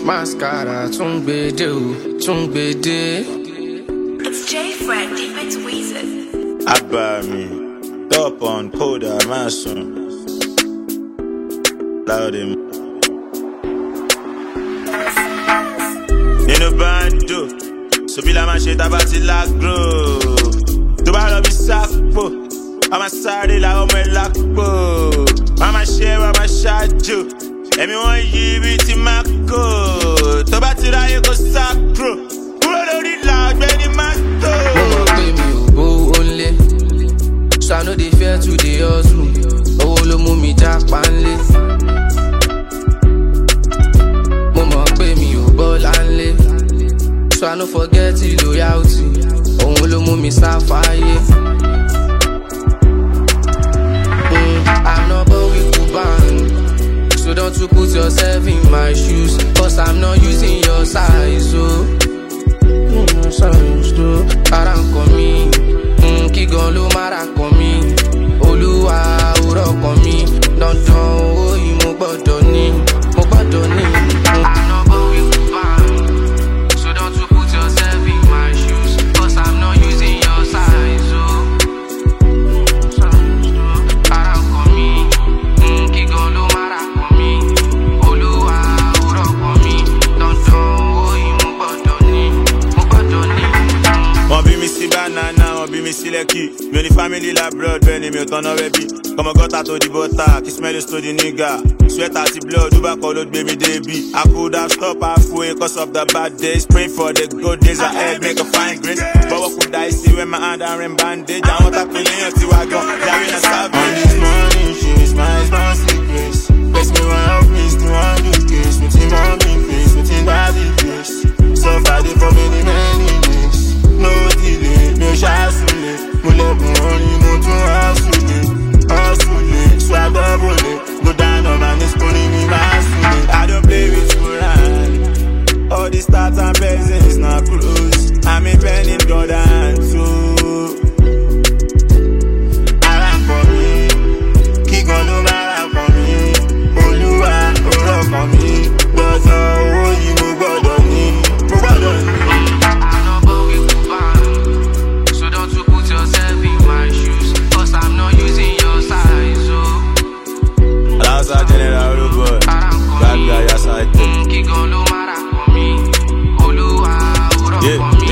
Mascara, Tungbede, Tungbede. It's J Fred, deep into Weezer. Abami, top on Koda, Mason. Loud him. In a band, too. So be la manche, tabati la gro. To balo bi sakpo. I'm a sorry, la ome lakpo. I'm a share, I'm a shaju. Everyone you beat him Mako. To bati la ye go sakro. Kuro lo di loud, Benny Mako. Mama pay me obo only. So I know they fear to the hustle. Owo lo mu mi japanle. Mama pay me obo lanle. So I no forget the loyalty. Owo lo mu mi safaye. I'm not born with Kuban. So don't you put yourself in my shoes. Cause I'm not using your size, so size, so Aran komi, Kigon lo mara komi. Oluwa uro komi. Don't know mo gbọ́dọ̀ ni, mo gbọ́dọ̀ ni. I'm not born with Kuban. So don't you put yourself in my shoes. Cause I'm not using your size, so Aran komi, Kigon lo mara komi. Oluwa uro komi. Don't know mo gbọ́dọ̀ ni, mo gbọ́dọ̀ ni. Wọ́n bí mi sí banana, wọ́n bí mi sí lẹ́kì. Mi ò ní family la blood, bẹ́ẹ̀ ni mi ò tọ́nà bẹ́bí. Kọ́mọ gọ́ta tó di bọ́tà, kí smell tó di nigga. Sweat àti blood, Uber kọ́ ló gbé mi débi. I could have stopped halfway cause of the bad days. Praying for the good days ahead, make a fine grace. But what could I see when my hand are in bandage? I want to play in your T-Wagon, they're in a savage. On this morning, she is my secrets. Best me one of me, still one new case. With him on me face, with him daddy face. So far they for many days. No delay, no chassule. Mule bunoni, no to hasule. Hasule, swag double. Go down on man, it's pulling me massule. I don't play with Quran. All the stats and peasants not close. I'm a penny God and too. Aran for me, Kigon lo mara for me. Oluwa, oro for me. But oh, you mo gbọ́dọ̀ ni, mo gbọ́dọ̀ ni. I'm not born with Kuban. So don't you put yourself in my shoes. Cause I'm not using your size, so Alaza General Robot, bad guy aside. Kigon lo mara komi. Oluwa uro komi.